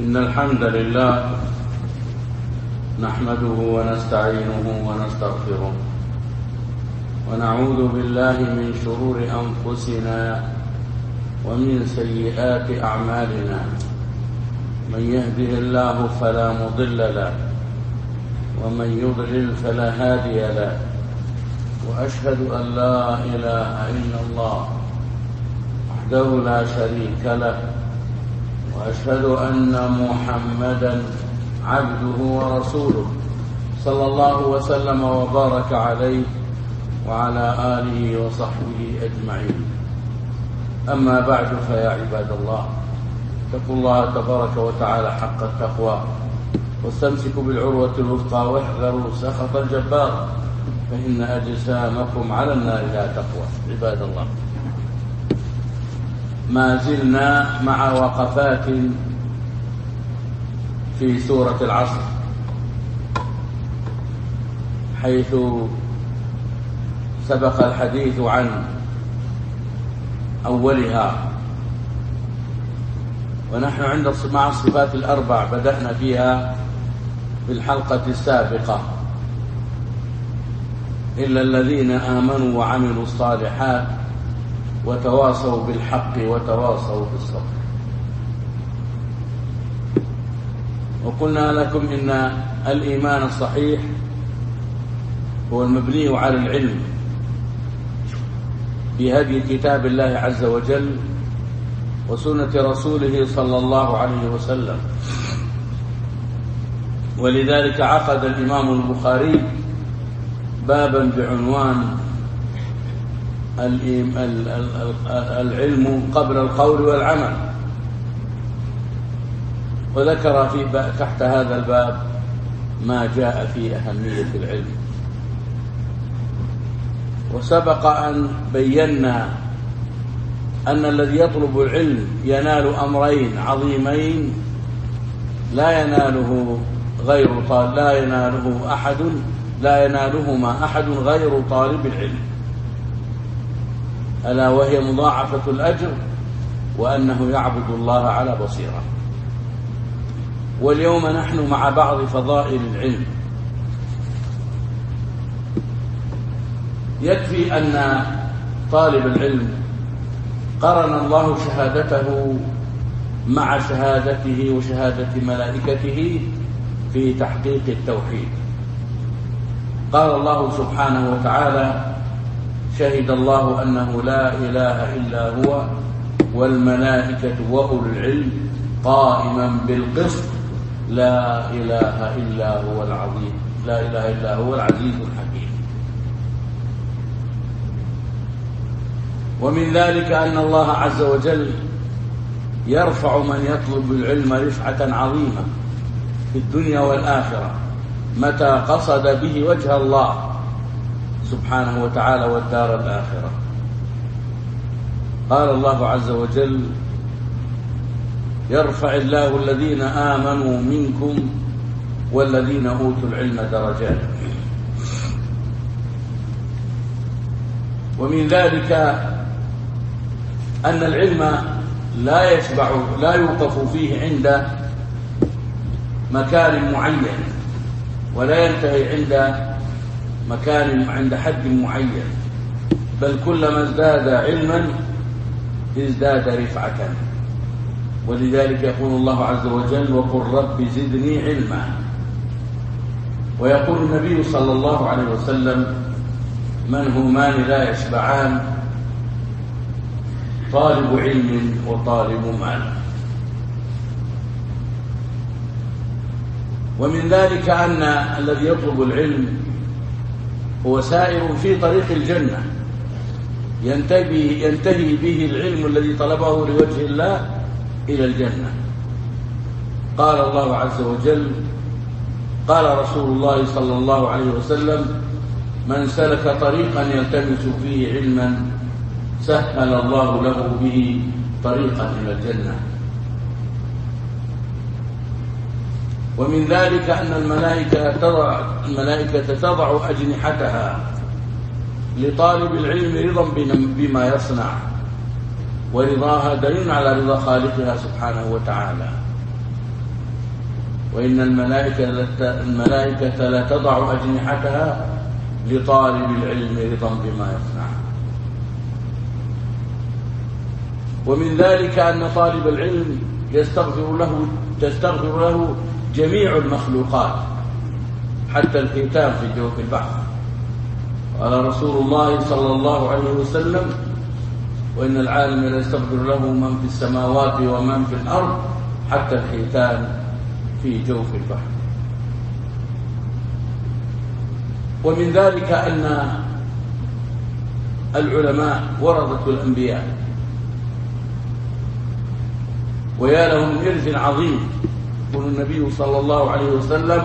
إن الحمد لله نحمده ونستعينه ونستغفره ونعوذ بالله من شرور أنفسنا ومن سيئات أعمالنا. من يهده الله فلا مضل له ومن يضلل فلا هادي له، وأشهد أن لا إله إلا الله وحده لا شريك له، وأشهد أن محمدا عبده ورسوله صلى الله وسلم وبارك عليه وعلى آله وصحبه أجمعين. أما بعد، فيا عباد الله، اتقوا الله تبارك وتعالى حق التقوى واستمسكوا بالعروة الوثقى واحذروا سخط الجبار، فإن أجسامكم على النار لا تقوى. عباد الله، ما زلنا مع وقفات في سورة العصر، حيث سبق الحديث عن أولها، ونحن عند مع الصفات الأربع بدأنا فيها في الحلقة السابقة: إلا الذين آمنوا وعملوا الصالحات وتواصوا بالحق وتواصوا بالصبر. وقلنا لكم إن الإيمان الصحيح هو المبني على العلم بهدي كتاب الله عز وجل وسنة رسوله صلى الله عليه وسلم. ولذلك عقد الإمام البخاري بابا بعنوان العلم قبل القول والعمل، وذكر تحت هذا الباب ما جاء في أهمية العلم. وسبق أن بينا أن الذي يطلب العلم ينال أمرين عظيمين لا ينالهما أحد غير طالب العلم، ألا وهي مضاعفة الأجر، وأنه يعبد الله على بصيرة. واليوم نحن مع بعض فضائل العلم. يكفي أن طالب العلم قرن الله شهادته مع شهادته وشهادة ملائكته في تحقيق التوحيد. قال الله سبحانه وتعالى: شهد الله أنه لا إله إلا هو والملائكة وأولو العلم قائما بالقسط لا إله إلا هو العزيز الحكيم. ومن ذلك أن الله عز وجل يرفع من يطلب العلم رفعة عظيمة في الدنيا والآخرة متى قصد به وجه الله سبحانه وتعالى والدار الآخرة. قال الله عز وجل: يرفع الله الذين آمنوا منكم والذين أوتوا العلم درجات. ومن ذلك أن العلم لا يوقف فيه عند مكان معين، ولا ينتهي عند حد معين، بل كلما ازداد علما ازداد رفعة. ولذلك يقول الله عز وجل: وقل رب زدني علما. ويقول النبي صلى الله عليه وسلم: من همان لا يشبعان، طالب علم وطالب مال. ومن ذلك أن الذي يطلب العلم هو سائر في طريق الجنة، ينتهي به العلم الذي طلبه لوجه الله إلى الجنة. قال الله عز وجل: قال رسول الله صلى الله عليه وسلم: من سلك طريقا يلتمس فيه علما سهل الله له به طريقا إلى الجنة. ومن ذلك أن الملائكة تضع أجنحتها لطالب العلم رضا بما يصنع، ورضاها دليل على رضا خالقها سبحانه وتعالى. وإن الملائكة لا تضع أجنحتها لطالب العلم رضا بما يصنع. ومن ذلك أن طالب العلم تستغفر له جميع المخلوقات حتى الحيتان في جوف البحر. قال رسول الله صلى الله عليه وسلم: وإن العالم لا يستغفر له من في السماوات ومن في الأرض حتى الحيتان في جوف البحر. ومن ذلك أن العلماء ورثة الأنبياء، ويا لهم من إرث عظيم. يقول النبي صلى الله عليه وسلم: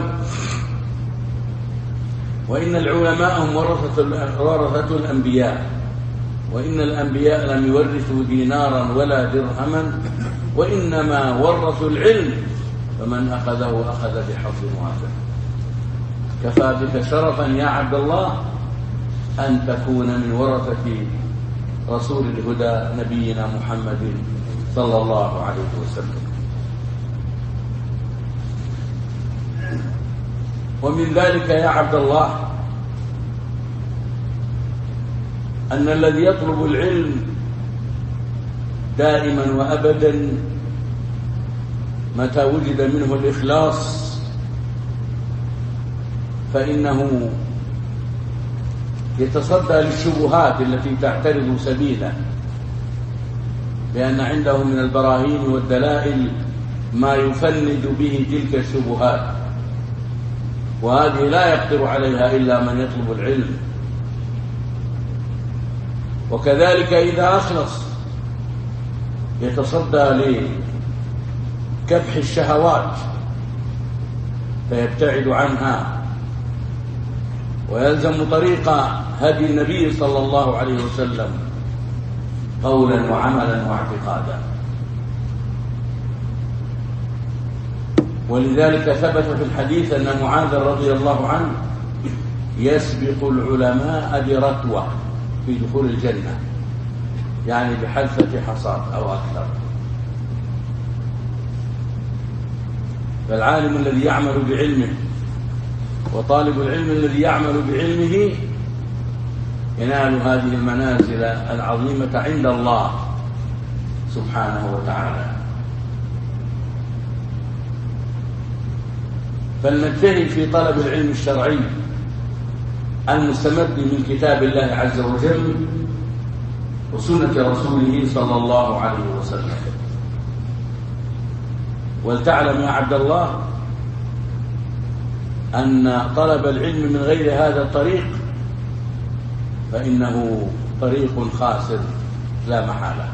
وإن العلماء هم ورثة الأنبياء، وإن الأنبياء لم يورثوا دينارا ولا درهما، وإنما ورثوا العلم، فمن أخذه أخذ بحظ وافر. كفى بك شرفا يا عبد الله أن تكون من ورثة رسول الهدى نبينا محمد صلى الله عليه وسلم. ومن ذلك يا عبد الله أن الذي يطلب العلم دائما وأبدا متى وجد منه الإخلاص فإنه يتصدى للشبهات التي تعترض سبيله، لأن عنده من البراهين والدلائل ما يفند به تلك الشبهات، وهذه لا يقدر عليها إلا من يطلب العلم. وكذلك إذا أخلص يتصدى لكبح الشهوات فيبتعد عنها ويلزم طريق هدي النبي صلى الله عليه وسلم قولا وعملا واعتقادا. ولذلك ثبت في الحديث أن معاذ رضي الله عنه يسبق العلماء برتوة في دخول الجنة، يعني بحلفة حصاد أو أكثر. فالعالم الذي يعمل بعلمه وطالب العلم الذي يعمل بعلمه ينال هذه المنازل العظيمة عند الله سبحانه وتعالى. فلنجتهد في طلب العلم الشرعي المستمد من كتاب الله عز وجل وسنة رسوله صلى الله عليه وسلم. ولتعلم يا عبد الله أن طلب العلم من غير هذا الطريق فإنه طريق خاسر لا محالة.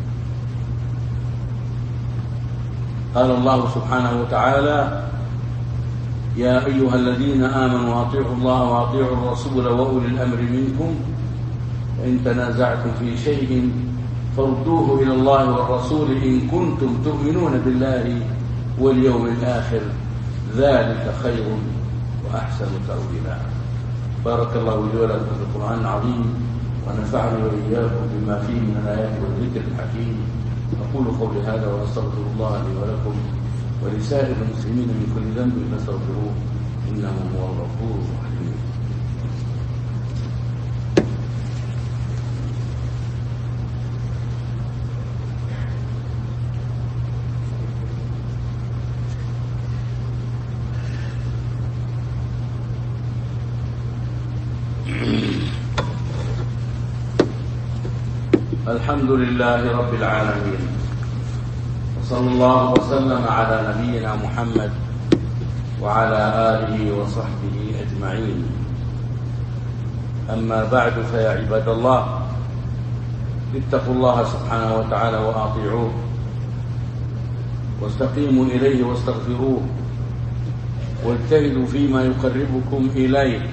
قال الله سبحانه وتعالى: يا أيها الذين آمنوا أطيعوا الله وأطيعوا الرسول وأولي الأمر منكم، وإن تنازعتم في شيء فردوه إلى الله والرسول إن كنتم تؤمنون بالله واليوم الآخر، ذلك خير وأحسن تأويلا. بارك الله لي ولكم في القرآن العظيم، ونفعني وإياكم بما فيه من الآيات والذكر الحكيم. أقول قولي هذا وأستغفر الله لي ولكم ولسائر المسلمين من كل ذنب فاستغفروه إنه هو الغفور الرحيم. الحمد لله رب العالمين، وصلى الله وسلم على نبينا محمد وعلى آله وصحبه أجمعين. أما بعد، فيا عباد الله، اتقوا الله سبحانه وتعالى وأطيعوه واستقيموا إليه واستغفروه واجتهدوا فيما يقربكم إليه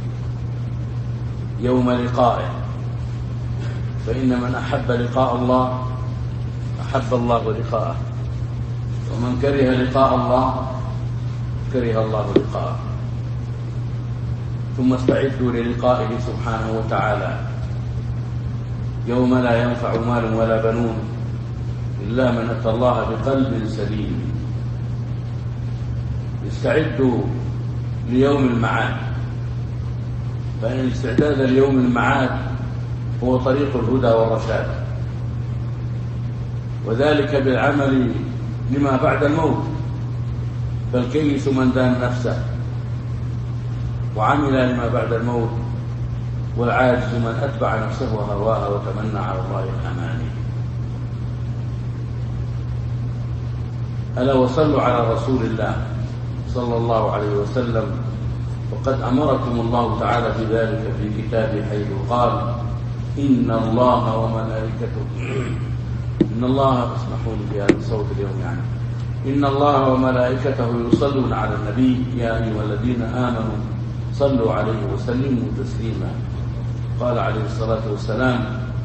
يوم لقائه، فإن من أحب لقاء الله أحب الله لقاءه، ومن كره لقاء الله كره الله لقاءه. ثم استعدوا للقائه سبحانه وتعالى يوم لا ينفع مال ولا بنون إلا من أتى الله بقلب سليم. استعدوا ليوم المعاد، فإن الاستعداد ليوم المعاد هو طريق الهدى والرشاد، وذلك بالعمل لما بعد الموت. فالكيس من دان نفسه وعمل لما بعد الموت، والعاجز من أتبع نفسه هواها وتمنى على الله الأماني. ألا وصلوا على رسول الله صلى الله عليه وسلم، وقد أمركم الله تعالى بذلك في كتابه، حيث قال: إن الله وملائكته إن الله اسمحوا لي بهذا الصوت اليوم إن الله وملائكته يصلون على النبي يا أيها الذين آمنوا صلوا عليه وسلموا تسليما. قال عليه الصلاة والسلام: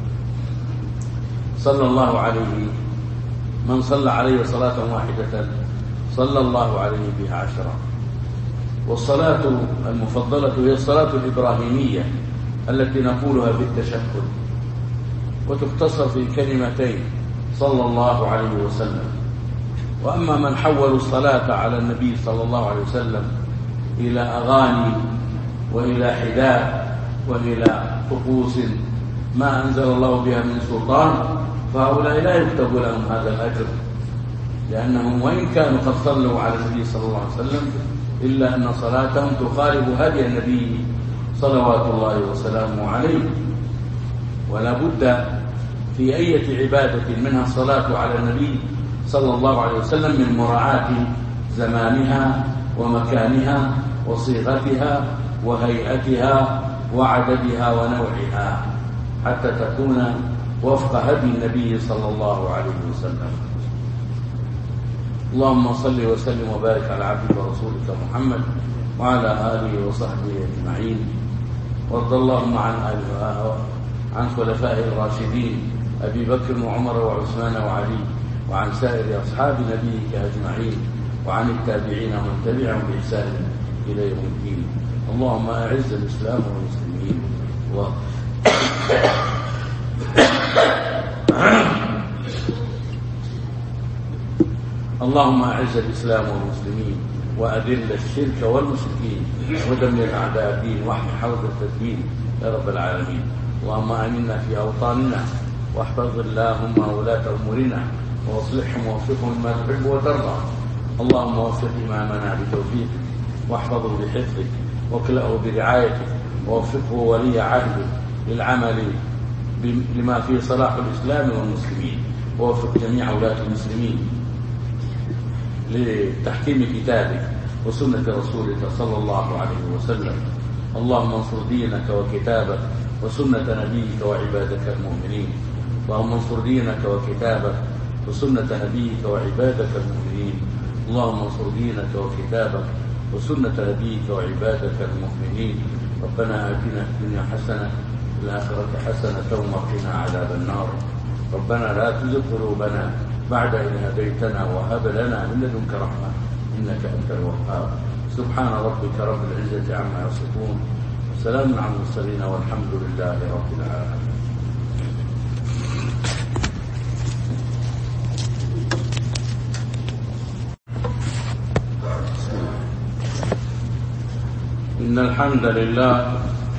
صلى الله عليه من صلى عليه صلاة واحدة صلى الله عليه بها 10. والصلاة المفضلة هي الصلاة الإبراهيمية التي نقولها في التشهد، وتختصر في كلمتين: صلى الله عليه وسلم. وأما من حولوا الصلاة على النبي صلى الله عليه وسلم إلى أغاني وإلى حداء وإلى طقوس ما أنزل الله بها من سلطان، فهؤلاء لا يكتب لهم هذا الأجر، لأنهم وإن كانوا قد صلوا على النبي صلى الله عليه وسلم إلا أن صلاتهم تخالف هدي النبي صلوات الله وسلامه عليه. ولا بد في أي عبادة منها الصلاة على النبي صلى الله عليه وسلم من مراعاة زمانها ومكانها وصيغتها وهيئتها وعددها ونوعها، حتى تكون وفق هدي النبي صلى الله عليه وسلم. اللهم صل وسلم وبارك على عبدك ورسولك محمد وعلى آله وصحبه أجمعين. وارض اللهم عن خلفائه الراشدين أبي بكر وعمر وعثمان وعلي، وعن سائر أصحاب نبيك أجمعين، وعن التابعين ومن تبعهم بإحسان إلى يوم الدين. اللهم أعز الإسلام والمسلمين اللهم أعز الإسلام والمسلمين وأذل الشرك والمشركين ودمر أعداء الدين واحمي حوزة الدين يا رب العالمين. اللهم آمنا في أوطاننا واحفظ اللهم ولاة أمورنا واصلحهم ووفقهم لما تحب وترضى. اللهم وفق إمامنا بتوفيقك واحفظه بحفظك واكلأه برعايتك ووفقه ولي عهده للعمل لما فيه صلاح الإسلام والمسلمين، ووفق جميع ولاة المسلمين لتحكيم كتابك وسنة رسولك صلى الله عليه وسلم. اللهم انصر دينك وكتابك وسنة نبيك وعبادك المؤمنين. اللهم انصر دينك وكتابك وسنة نبيك وعبادك المؤمنين. اللهم انصر دينك وكتابك وسنة نبيك وعبادك المؤمنين. ربنا آتنا في الدنيا حسنة وفي الآخرة حسنة وقنا عذاب النار. ربنا لا تزغ قلوبنا بعد إذ هديتنا وهب لنا من لدنك رحمة إنك أنت الوهاب. سبحان ربك رب العزة عما يصفون وسلام على المرسلين والحمد لله رب العالمين. إن الحمد لله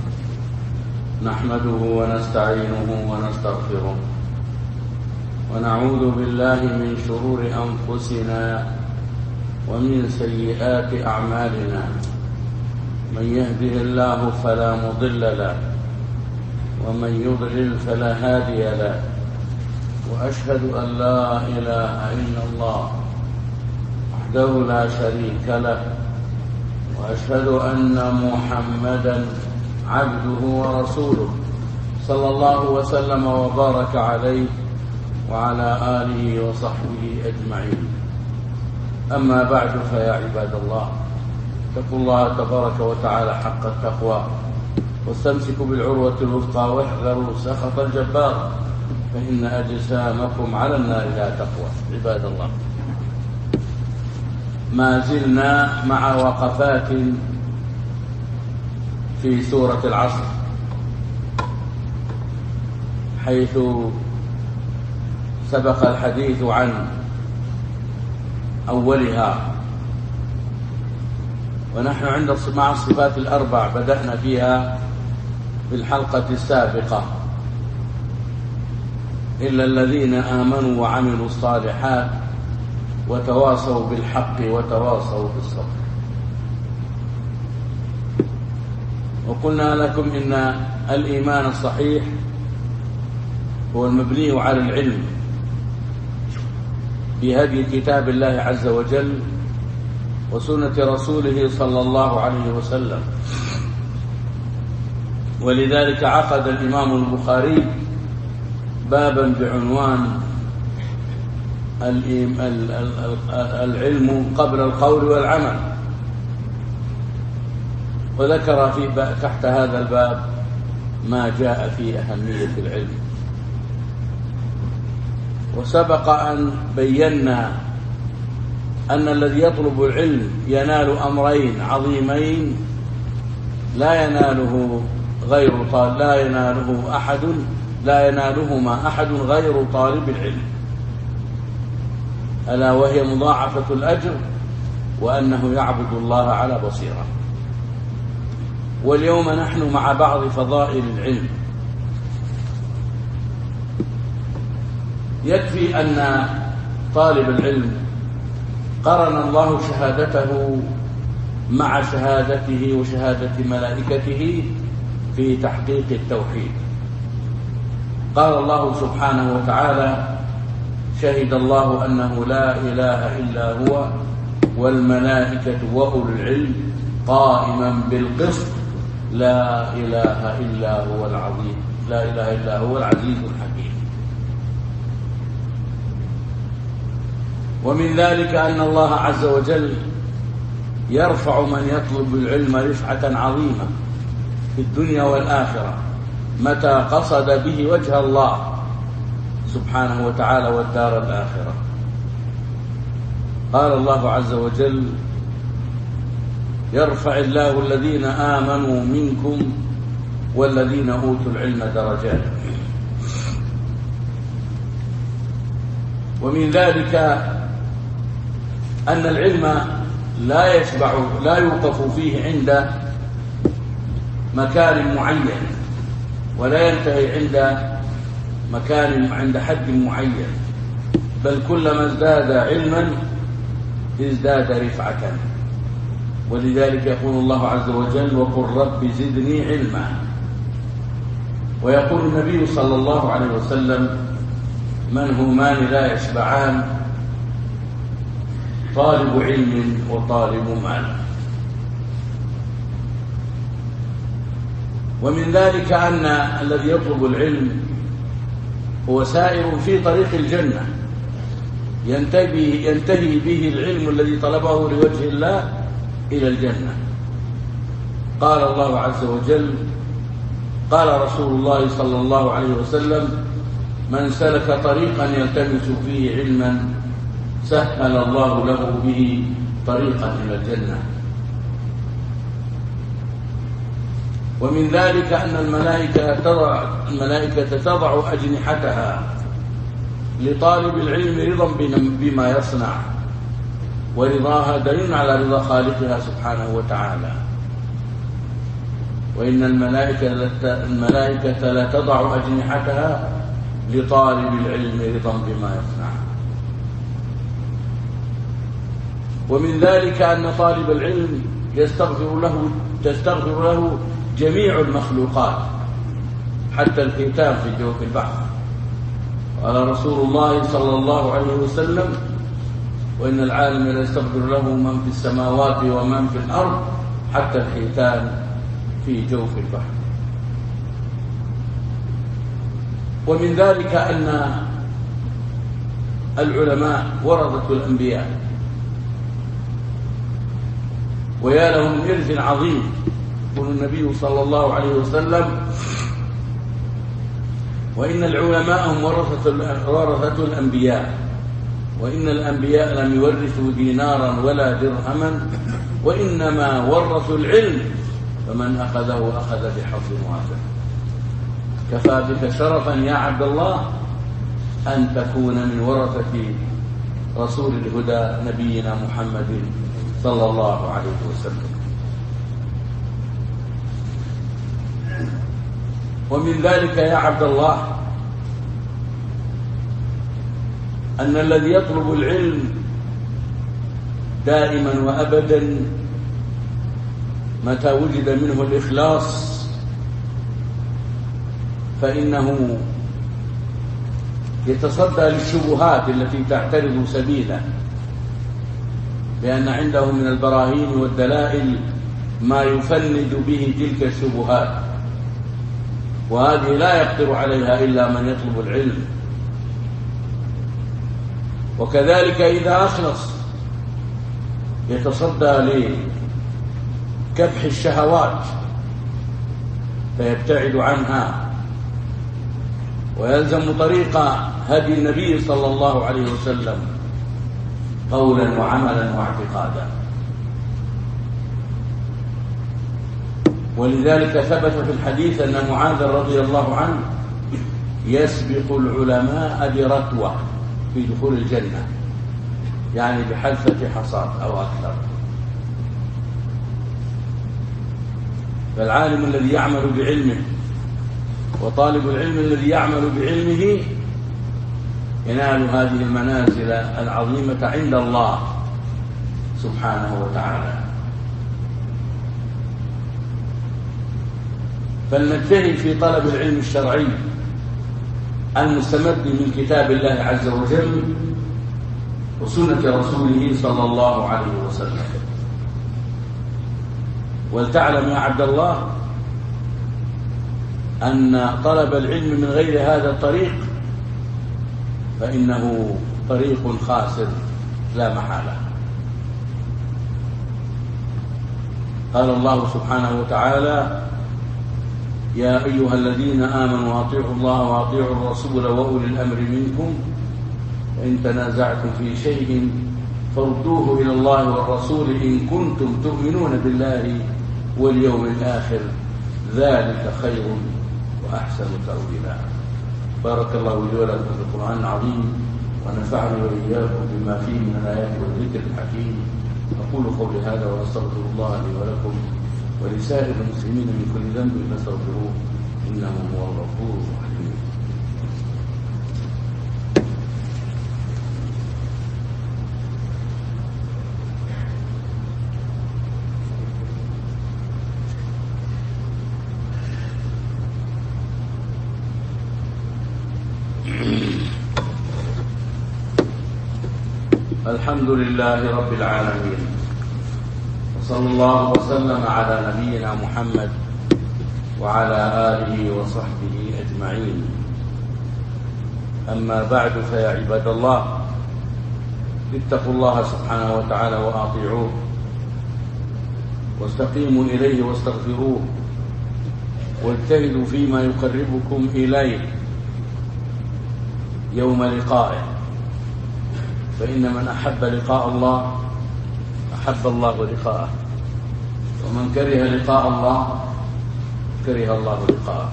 نحمده ونستعينه ونستغفره ونعوذ بالله من شرور أنفسنا ومن سيئات أعمالنا. من يهده الله فلا مضل له ومن يضلل فلا هادي له، وأشهد أن لا إله إلا الله وحده لا شريك له، وأشهد أن محمدا عبده ورسوله صلى الله وسلم وبارك عليه وعلى آله وصحبه أجمعين. أما بعد، فيا عباد الله، اتقوا الله تبارك وتعالى حق التقوى واستمسكوا بالعروة الوثقى واحذروا سخط الجبار، فإن أجسامكم على النار لا تقوى. عباد الله، ما زلنا مع وقفات في سورة العصر، حيث سبق الحديث عن أولها ونحن مع الصفات الأربع بدأنا فيها في الحلقة السابقة. إلا الذين آمنوا وعملوا الصالحات وتواصوا بالحق وتواصوا بالصبر. وقلنا لكم إن الإيمان الصحيح هو المبني على العلم بهدي كتاب الله عز وجل وسنة رسوله صلى الله عليه وسلم. ولذلك عقد الإمام البخاري بابا بعنوان العلم قبل القول والعمل، وذكر تحت هذا الباب ما جاء في أهمية العلم. وسبق أن بينا أن الذي يطلب العلم ينال أمرين عظيمين لا ينالهما أحد غير طالب العلم، ألا وهي مضاعفة الأجر وأنه يعبد الله على بصيرة. واليوم نحن مع بعض فضائل العلم. يكفي أن طالب العلم قرن الله شهادته مع شهادته وشهادة ملائكته في تحقيق التوحيد. قال الله سبحانه وتعالى: شهد الله أنه لا إله إلا هو والملائكة وأولو العلم قائما بالقسط لا إله إلا هو العزيز الحكيم. ومن ذلك أن الله عز وجل يرفع من يطلب العلم رفعة عظيمة في الدنيا والآخرة متى قصد به وجه الله سبحانه وتعالى والدار الآخرة. قال الله عز وجل: يرفع الله الذين آمنوا منكم والذين أوتوا العلم درجات. ومن ذلك أن العلم لا يوقف فيه عند مكان معين، ولا ينتهي عند حد معين، بل كلما ازداد علما ازداد رفعة. ولذلك يقول الله عز وجل: وقل رب زدني علما. ويقول النبي صلى الله عليه وسلم: من همان لا يشبعان، طالب علم وطالب مال. ومن ذلك أن الذي يطلب العلم هو سائر في طريق الجنة، ينتهي به العلم الذي طلبه لوجه الله إلى الجنة. قال الله عز وجل: قال رسول الله صلى الله عليه وسلم: من سلك طريقا يلتمس فيه علما سهل الله له به طريقا إلى الجنة. ومن ذلك أن الملائكة تضع أجنحتها لطالب العلم رضا بما يصنع، ورضاها دليل على رضا خالقها سبحانه وتعالى. وإن الملائكة لا تضع أجنحتها لطالب العلم رضا بما يصنع. ومن ذلك أن طالب العلم تستغفر له جميع المخلوقات حتى الحيتان في جوف البحر. قال رسول الله صلى الله عليه وسلم: وإن العالم لا يستغفر له من في السماوات ومن في الأرض حتى الحيتان في جوف البحر. ومن ذلك أن العلماء ورثة الأنبياء، ويا لهم من إرث عظيم. يقول النبي صلى الله عليه وسلم: وإن العلماء هم ورثة الأنبياء، وإن الأنبياء لم يورثوا دينارا ولا درهما، وإنما ورثوا العلم، فمن أخذه أخذ بحظ وافر. كفى بك شرفا يا عبد الله أن تكون من ورثة رسول الهدى نبينا محمد صلى الله عليه وسلم. ومن ذلك يا عبد الله أن الذي يطلب العلم دائما وأبدا متى وجد منه الإخلاص فإنه يتصدى للشبهات التي تعترض سبيله، لأن عنده من البراهين والدلائل ما يفند به تلك الشبهات، وهذه لا يقدر عليها إلا من يطلب العلم. وكذلك إذا أخلص يتصدى لكبح الشهوات فيبتعد عنها ويلزم طريق هدي النبي صلى الله عليه وسلم قولا وعملا واعتقادا. ولذلك ثبت في الحديث أن معاذ رضي الله عنه يسبق العلماء برتوة في دخول الجنة، يعني بحلفة حصاة أو أكثر. فالعالم الذي يعمل بعلمه وطالب العلم الذي يعمل بعلمه ينال هذه المنازل العظيمة عند الله سبحانه وتعالى. فلنجتهد في طلب العلم الشرعي المستمد من كتاب الله عز وجل وسنة رسوله صلى الله عليه وسلم. ولتعلم يا عبد الله أن طلب العلم من غير هذا الطريق فإنه طريق خاسر لا محالة. قال الله سبحانه وتعالى: يا أيها الذين آمنوا أطيعوا الله وأطيعوا الرسول وأولي الأمر منكم فإن تنازعتم في شيء فردوه إلى الله والرسول إن كنتم تؤمنون بالله واليوم الآخر ذلك خير وأحسن تأويلا. بارك الله لي ولكم في القرآن العظيم ونفعني وإياكم بما فيه من الآيات والذكر الحكيم. أقول قولي هذا وأستغفر الله لي ولكم ولسائر المسلمين من كل ذنب فاستغفروه إنه هو الغفور الرحيم. الحمد لله رب العالمين، وصلى الله وسلم على نبينا محمد وعلى آله وصحبه أجمعين. أما بعد فيا عباد الله، اتقوا الله سبحانه وتعالى وأطيعوه واستقيموا إليه واستغفروه واجتهدوا فيما يقربكم إليه يوم لقائه، فإن من أحب لقاء الله أحب الله لقاءه، ومن كره لقاء الله كره الله لقاءه.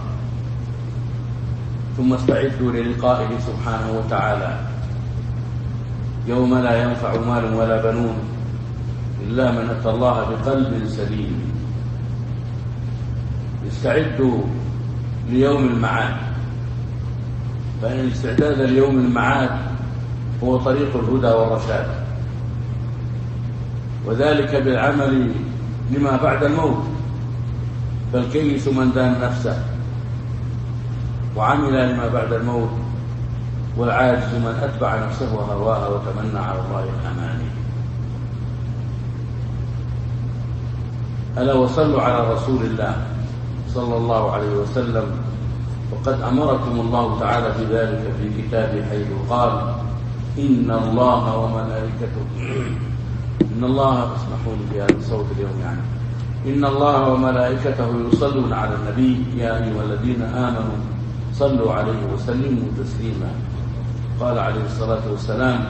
ثم استعدوا للقائه سبحانه وتعالى يوم لا ينفع مال ولا بنون إلا من أتى الله بقلب سليم. استعدوا ليوم المعاد، فإن الاستعداد ليوم المعاد هو طريق الهدى والرشاد، وذلك بالعمل لما بعد الموت. فالكيس من دان نفسه وعمل لما بعد الموت، والعاجز من أتبع نفسه هواها وتمنى على الله الأماني. ألا وصلوا على رسول الله صلى الله عليه وسلم، وقد أمركم الله تعالى بذلك في كتابه حيث قال: إن الله وملائكته إن الله اسمحوا لي بهذا الصوت اليوم يعني إن الله وملائكته يصلون على النبي يا أيها الذين آمنوا صلوا عليه وسلموا تسليما. قال عليه الصلاة والسلام: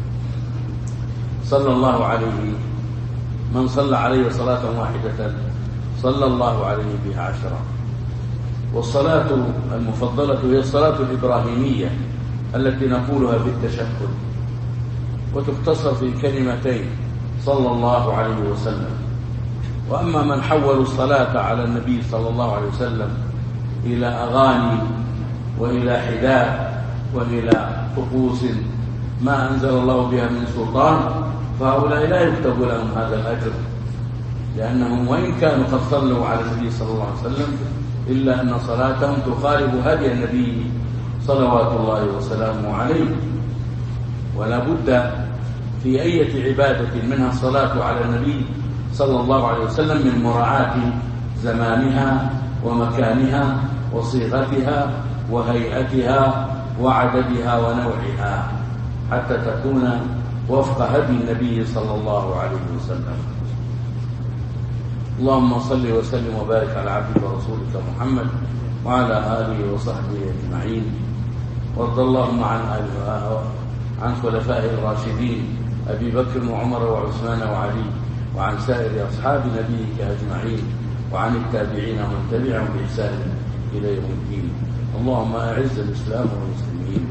صلى الله عليه من صلى عليه صلاة واحدة صلى الله عليه بها 10. والصلاة المفضلة هي الصلاة الإبراهيمية التي نقولها في التشهد، وتختصر في كلمتين: صلى الله عليه وسلم. وأما من حولوا الصلاة على النبي صلى الله عليه وسلم إلى أغاني وإلى حداء وإلى طقوس ما أنزل الله بها من سلطان، فهؤلاء لا يكتب لهم هذا الأجر، لأنهم وإن كانوا قد صلوا على النبي صلى الله عليه وسلم إلا أن صلاتهم تخالف هدي النبي صلوات الله وسلامه عليه. ولا بد في أي عبادة منها الصلاة على النبي صلى الله عليه وسلم من مراعاة زمانها ومكانها وصيغتها وهيئتها وعددها ونوعها، حتى تكون وفق هدي النبي صلى الله عليه وسلم. اللهم صل وسلم وبارك على عبدك ورسولك محمد وعلى آله وصحبه أجمعين، وارض اللهم عن خلفائه الراشدين أبي بكر وعمر وعثمان وعلي، وعن سائر أصحاب نبيك أجمعين، وعن التابعين ومن تبعهم بإحسان إلى يوم الدين. اللهم أعز الإسلام والمسلمين.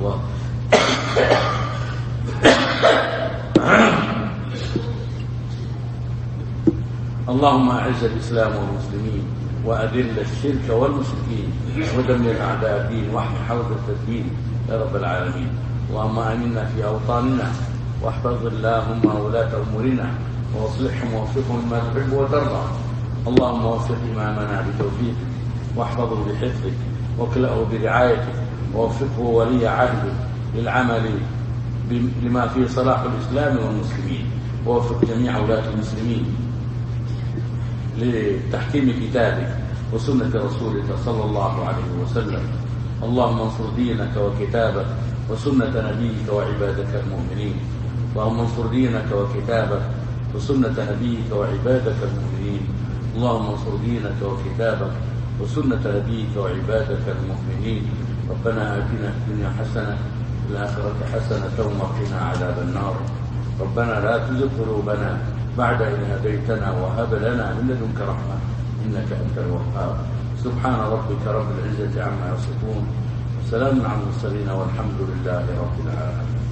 اللهم أعز الإسلام والمسلمين وأذل الشرك والمشركين ودمر أعداء الدين واحمي حوزة الدين يا رب العالمين. اللهم آمنا في أوطاننا واحفظ اللهم ولاة أمورنا واصلحهم ووفقهم لما تحب وترضى. اللهم وفق إمامنا بتوفيقك واحفظه بحفظك واكلأه برعايتك ووفقه ولي عهده للعمل لما فيه صلاح الإسلام والمسلمين، ووفق جميع ولاة المسلمين لتحكيم كتابك وسنة رسولك صلى الله عليه وسلم. اللهم انصر دينك وكتابك وسنة نبيك وعبادك المؤمنين. اللهم انصر دينك وكتابك وسنة نبيك وعبادك المؤمنين. اللهم انصر دينك وكتابك وسنة نبيك وعبادك المؤمنين. ربنا آتنا في الدنيا حسنة وفي الآخرة حسنة وقنا عذاب النار. ربنا لا تزغ قلوبنا بعد إذ هديتنا وهب لنا من لدنك رحمة إنك أنت الوهاب. سبحان ربك رب العزة عما يصفون وسلام على المرسلين والحمد لله رب العالمين.